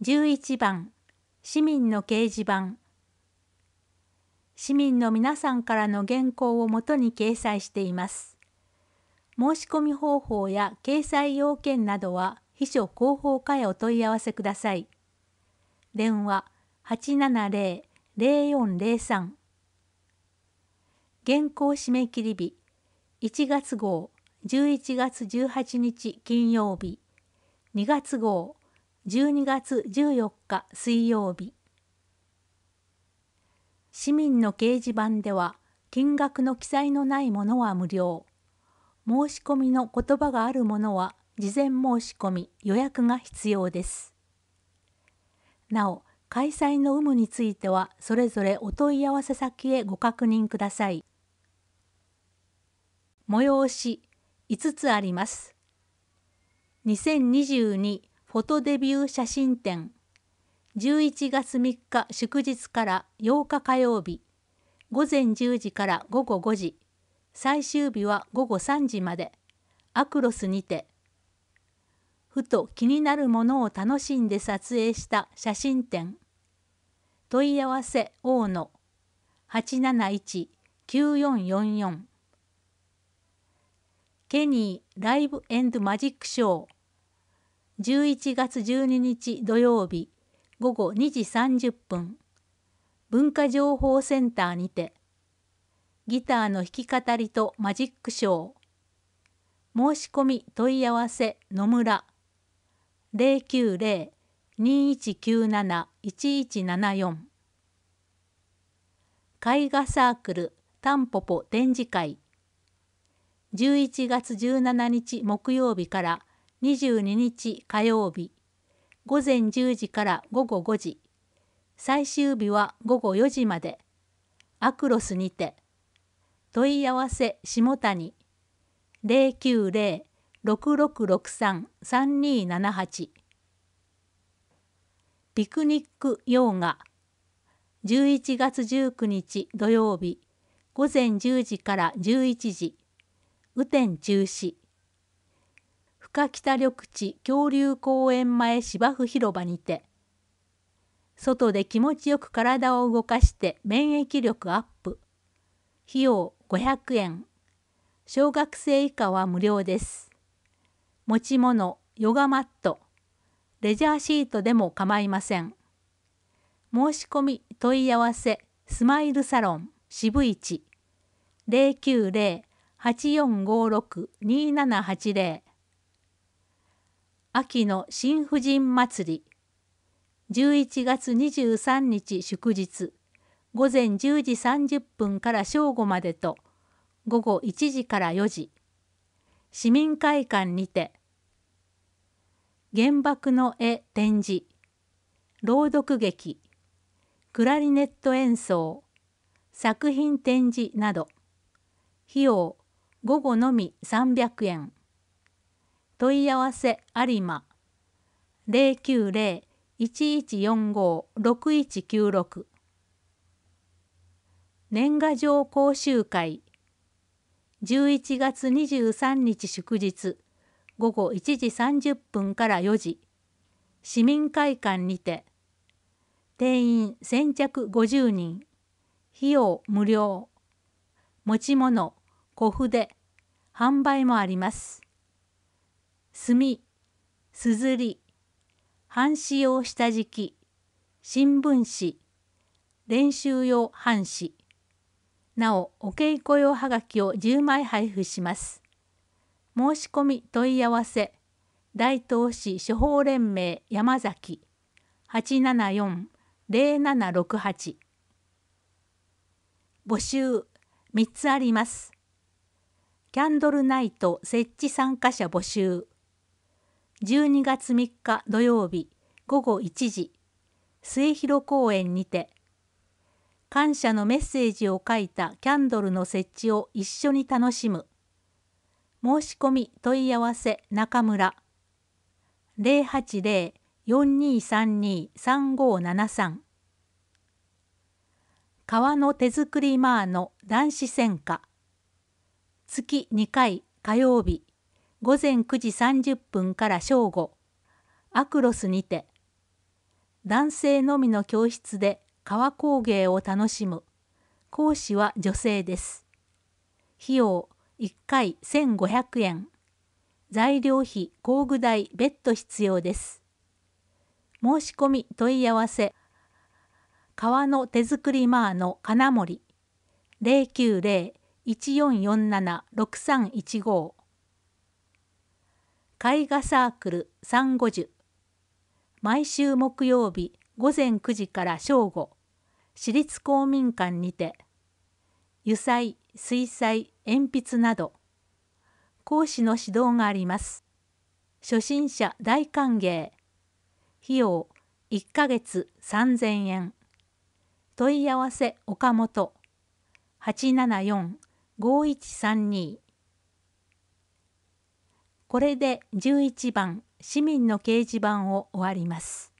11番、市民の掲示板。市民の皆さんからの原稿をもとに掲載しています。申し込み方法や掲載要件などは秘書広報課へお問い合わせください。電話870-0403。原稿締め切り日1月号11月18日金曜日、2月号12月14日水曜日。市民の掲示板では金額の記載のないものは無料。申し込みの言葉があるものは事前申し込み予約が必要です。なお、開催の有無についてはそれぞれお問い合わせ先へご確認ください。催し5つあります。2022フォトデビュー写真展。11月3日祝日から8日火曜日、午前10時から午後5時、最終日は午後3時まで、アクロスにて。ふと気になるものを楽しんで撮影した写真展。問い合わせ大野 871-9444。ケニーライブ&マジックショー。11月12日土曜日、午後2時30分、文化情報センターにて、ギターの弾き語りとマジックショー。申し込み問い合わせ野村 090-2197-1174。絵画サークルタンポポ展示会。11月17日木曜日から22日火曜日、午前10時から午後5時、最終日は午後4時まで、アクロスにて。問い合わせ下谷 090-6663-3278。ピクニックヨーガ。11月19日土曜日、午前10時から11時、雨天中止。深北緑地恐竜公園前芝生広場にて。外で気持ちよく体を動かして免疫力アップ。費用500円。小学生以下は無料です。持ち物、ヨガマット、レジャーシートでも構いません。申し込み問い合わせスマイルサロン渋市 090-8456-2780。秋の新婦人祭り。11月23日祝日、午前10時30分から正午までと、午後1時から4時、市民会館にて。原爆の絵展示、朗読劇、クラリネット演奏、作品展示など。費用午後のみ300円。問い合わせ有馬 090-1145-6196。年賀状講習会。11月23日祝日、午後1時30分から4時、市民会館にて。定員先着50人。費用無料。持ち物、小筆、販売もあります。墨、すずり、版紙用下敷き、新聞紙、練習用版紙。なお、お稽古用はがきを10枚配布します。申し込み問い合わせ、大東市処方連盟山崎 874-0768。募集3つあります。キャンドルナイト設置参加者募集。12月3日土曜日午後1時、末広公園にて。感謝のメッセージを書いたキャンドルの設置を一緒に楽しむ。申し込み問い合わせ中村 080-4232-3573。革の手作りマーの男子専科。月2回火曜日、午前9時30分から正午、アクロスにて。 男性のみの教室で革工芸を楽しむ。講師は女性です。費用1回1500円。材料費工具代別途必要です。申し込み問い合わせ。革の手作りマーの金森。090-1447-6315。絵画サークルサンゴジュ。毎週木曜日午前9時から正午。市立公民館にて。油彩、水彩、鉛筆など。講師の指導があります。初心者大歓迎。費用1ヶ月3000円。問い合わせ岡本。874-5132。これで11番市民の掲示板を終わります。